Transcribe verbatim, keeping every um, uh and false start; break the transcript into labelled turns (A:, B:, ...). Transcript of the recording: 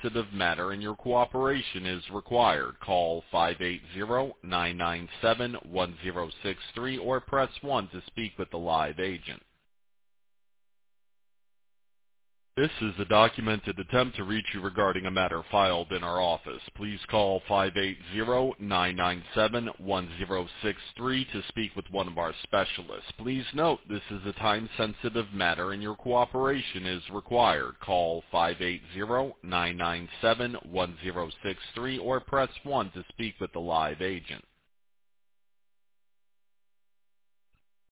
A: sensitive matter and your cooperation is required. Call five eight zero, nine nine seven, one zero six three or press one to speak with the live agent. This is a documented attempt to reach you regarding a matter filed in our office. Please call five eight zero, nine nine seven, one zero six three to speak with one of our specialists. Please note this is a time-sensitive matter and your cooperation is required. Call five eight zero, nine nine seven, one zero six three or press one to speak with the live agent.